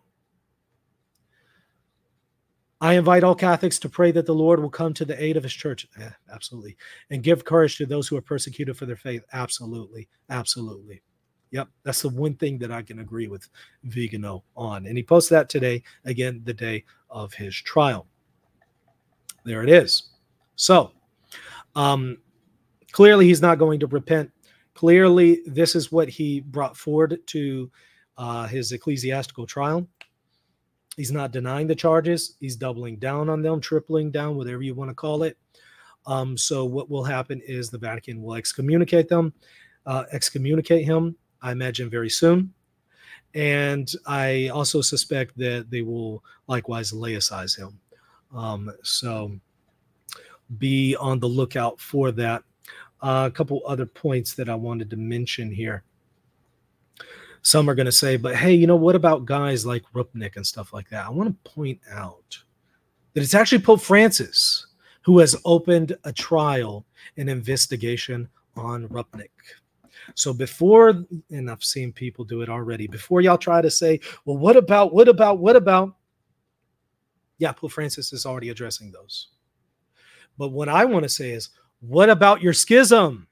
I invite all Catholics to pray that the Lord will come to the aid of his church. Absolutely. And give courage to those who are persecuted for their faith. Absolutely. Absolutely. Yep. That's the one thing that I can agree with Vigano on. And he posts that today, again, the day of his trial. There it is. So, clearly he's not going to repent. Clearly, this is what he brought forward to his ecclesiastical trial. He's not denying the charges. He's doubling down on them, tripling down, whatever you want to call it. So what will happen is the Vatican will excommunicate him, I imagine very soon. And I also suspect that they will likewise laicize him. So be on the lookout for that. A couple other points that I wanted to mention here. Some are going to say, but hey, what about guys like Rupnik and stuff like that? I want to point out that it's actually Pope Francis who has opened a trial and investigation on Rupnik. So before, and I've seen people do it already, before y'all try to say, well, what about? Yeah, Pope Francis is already addressing those. But what I want to say is, what about your schism?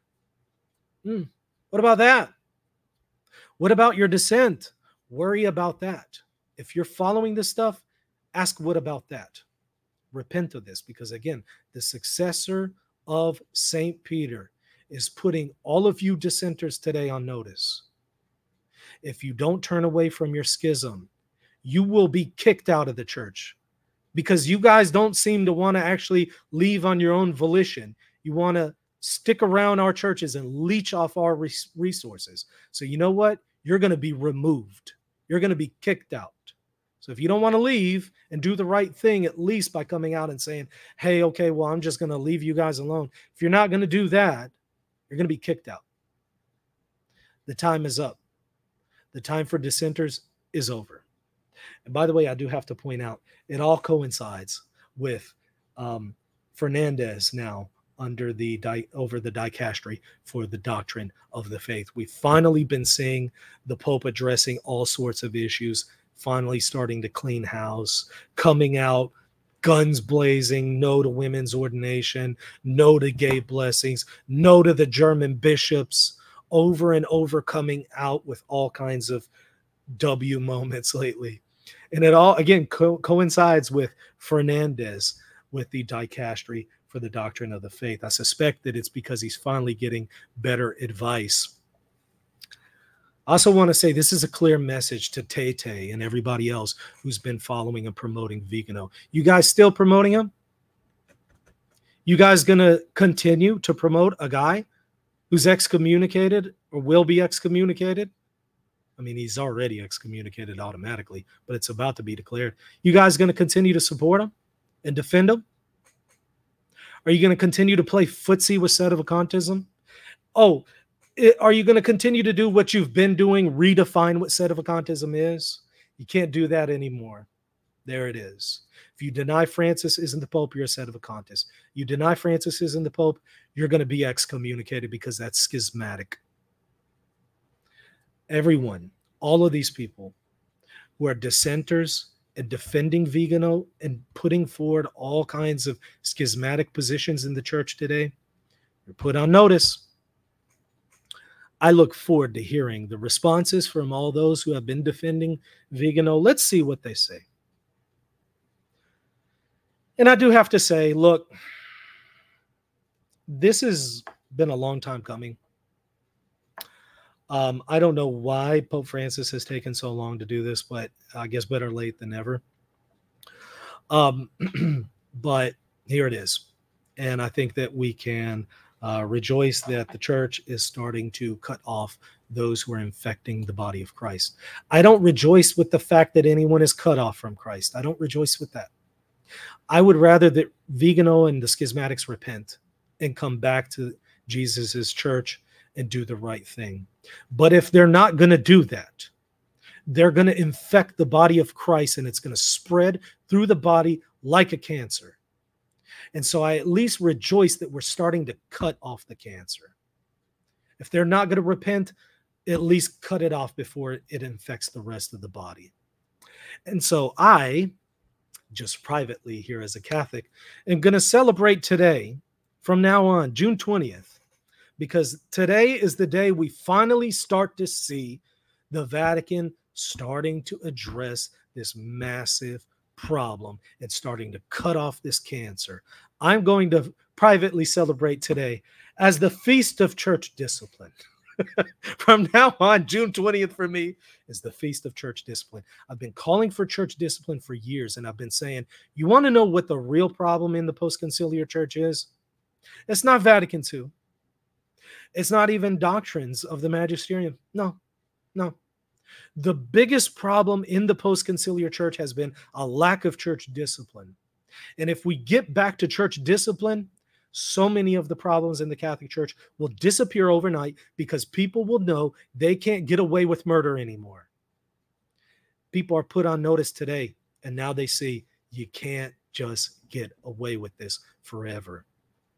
What about that? What about your dissent? Worry about that. If you're following this stuff, ask what about that? Repent of this, because again, the successor of St. Peter is putting all of you dissenters today on notice. If you don't turn away from your schism, you will be kicked out of the church, because you guys don't seem to want to actually leave on your own volition. You want to stick around our churches and leech off our resources. So you know what? You're going to be removed. You're going to be kicked out. So if you don't want to leave and do the right thing, at least by coming out and saying, hey, okay, well, I'm just going to leave you guys alone. If you're not going to do that, you're going to be kicked out. The time is up. The time for dissenters is over. And by the way, I do have to point out, it all coincides with Fernandez now over the dicastery for the doctrine of the faith. We've finally been seeing the Pope addressing all sorts of issues, finally starting to clean house, coming out, guns blazing, no to women's ordination, no to gay blessings, no to the German bishops, over and over coming out with all kinds of W moments lately. And it all, again, coincides with Fernandez, with the dicastery for the doctrine of the faith. I suspect that it's because he's finally getting better advice. I also want to say this is a clear message to Tay and everybody else who's been following and promoting Vigano. You guys still promoting him? You guys going to continue to promote a guy who's excommunicated or will be excommunicated? I mean, he's already excommunicated automatically, but it's about to be declared. You guys going to continue to support him and defend him? Are you going to continue to play footsie with sedevacantism? Oh, are you going to continue to do what you've been doing, redefine what sedevacantism is? You can't do that anymore. There it is. If you deny Francis isn't the Pope, you're a sedevacantist. You deny Francis isn't the Pope, you're going to be excommunicated, because that's schismatic. Everyone, all of these people who are dissenters and defending Vigano and putting forward all kinds of schismatic positions in the church today, you're put on notice. I look forward to hearing the responses from all those who have been defending Vigano. Let's see what they say. And I do have to say, look, this has been a long time coming. I don't know why Pope Francis has taken so long to do this, but I guess better late than never. But here it is. And I think that we can rejoice that the church is starting to cut off those who are infecting the body of Christ. I don't rejoice with the fact that anyone is cut off from Christ. I don't rejoice with that. I would rather that Vigano and the schismatics repent and come back to Jesus's church and do the right thing. But if they're not going to do that, they're going to infect the body of Christ, and it's going to spread through the body like a cancer. And so I at least rejoice that we're starting to cut off the cancer. If they're not going to repent, at least cut it off before it infects the rest of the body. And so I, just privately here as a Catholic, am going to celebrate today, from now on, June 20th, because today is the day we finally start to see the Vatican starting to address this massive problem and starting to cut off this cancer. I'm going to privately celebrate today as the Feast of Church Discipline. From now on, June 20th for me is the Feast of Church Discipline. I've been calling for church discipline for years, and I've been saying, you want to know what the real problem in the post-conciliar church is? It's not Vatican II. It's not even doctrines of the magisterium. No. The biggest problem in the post-conciliar church has been a lack of church discipline. And if we get back to church discipline, so many of the problems in the Catholic Church will disappear overnight because people will know they can't get away with murder anymore. People are put on notice today, and now they see you can't just get away with this forever.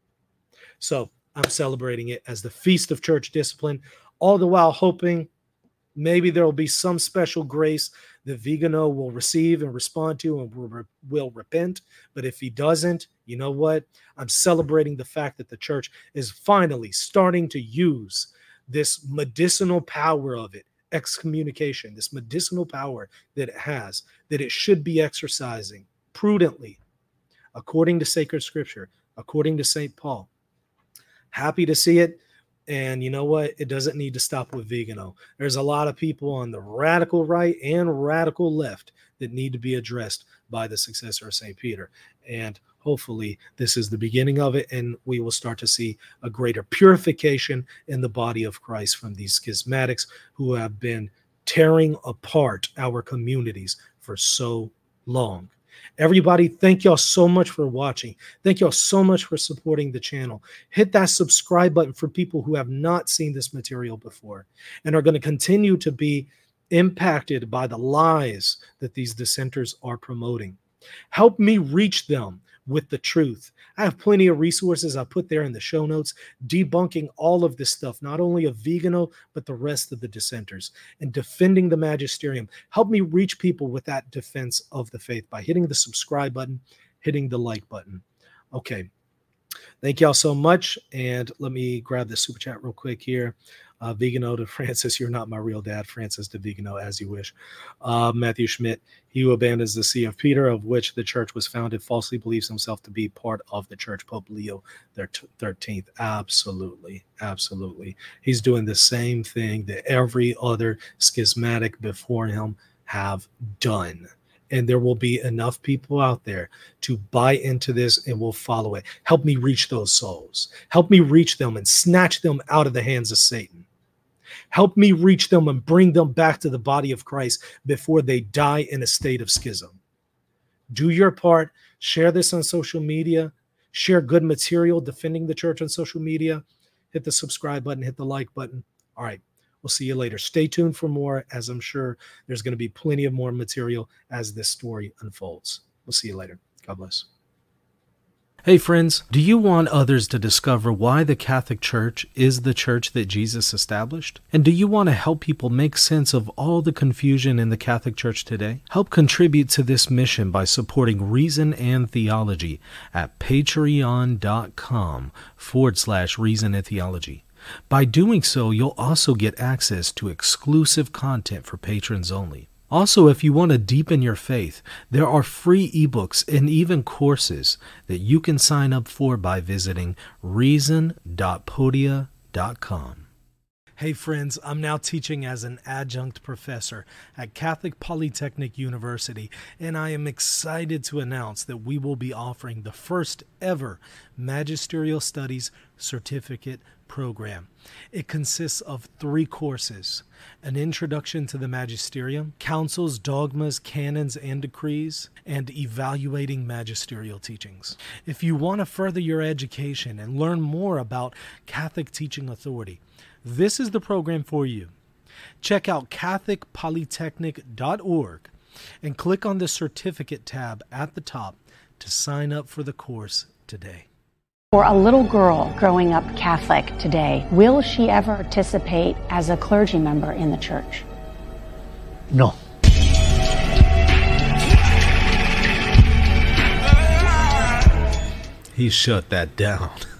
So I'm celebrating it as the Feast of Church Discipline, all the while hoping maybe there will be some special grace that Vigano will receive and respond to and will repent. But if he doesn't, you know what? I'm celebrating the fact that the church is finally starting to use this medicinal power of it, excommunication, this medicinal power that it has, that it should be exercising prudently, according to sacred scripture, according to St. Paul. Happy to see it. And you know what? It doesn't need to stop with Vigano. There's a lot of people on the radical right and radical left that need to be addressed by the successor of St. Peter. And hopefully this is the beginning of it, and we will start to see a greater purification in the body of Christ from these schismatics who have been tearing apart our communities for so long. Everybody, thank y'all so much for watching. Thank y'all so much for supporting the channel. Hit that subscribe button for people who have not seen this material before and are going to continue to be impacted by the lies that these dissenters are promoting. Help me reach them with the truth. I have plenty of resources I put there in the show notes debunking all of this stuff, not only of Vigano, but the rest of the dissenters, and defending the magisterium. Help me reach people with that defense of the faith by hitting the subscribe button, hitting the like button. Okay. Thank y'all so much. And let me grab the super chat real quick here. Vigano to Francis, you're not my real dad. Francis to Vigano, as you wish. Matthew Schmidt, he who abandons the see of Peter, of which the church was founded, falsely believes himself to be part of the church. Pope Leo XIII. Absolutely. Absolutely. He's doing the same thing that every other schismatic before him have done. And there will be enough people out there to buy into this and will follow it. Help me reach those souls. Help me reach them and snatch them out of the hands of Satan. Help me reach them and bring them back to the body of Christ before they die in a state of schism. Do your part. Share this on social media. Share good material defending the church on social media. Hit the subscribe button. Hit the like button. All right. We'll see you later. Stay tuned for more, as I'm sure there's going to be plenty of more material as this story unfolds. We'll see you later. God bless. Hey friends, do you want others to discover why the Catholic Church is the church that Jesus established? And do you want to help people make sense of all the confusion in the Catholic Church today? Help contribute to this mission by supporting Reason and Theology at patreon.com/Reason and Theology. By doing so, you'll also get access to exclusive content for patrons only. Also, if you want to deepen your faith, there are free ebooks and even courses that you can sign up for by visiting reason.podia.com. Hey friends, I'm now teaching as an adjunct professor at Catholic Polytechnic University, and I am excited to announce that we will be offering the first ever Magisterial Studies Certificate program. It consists of 3 courses: an introduction to the magisterium, councils, dogmas, canons, and decrees, and evaluating magisterial teachings. If you want to further your education and learn more about Catholic teaching authority, this is the program for you. Check out catholicpolytechnic.org and click on the certificate tab at the top to sign up for the course today. For a little girl growing up Catholic today, will she ever participate as a clergy member in the church? No. He shut that down.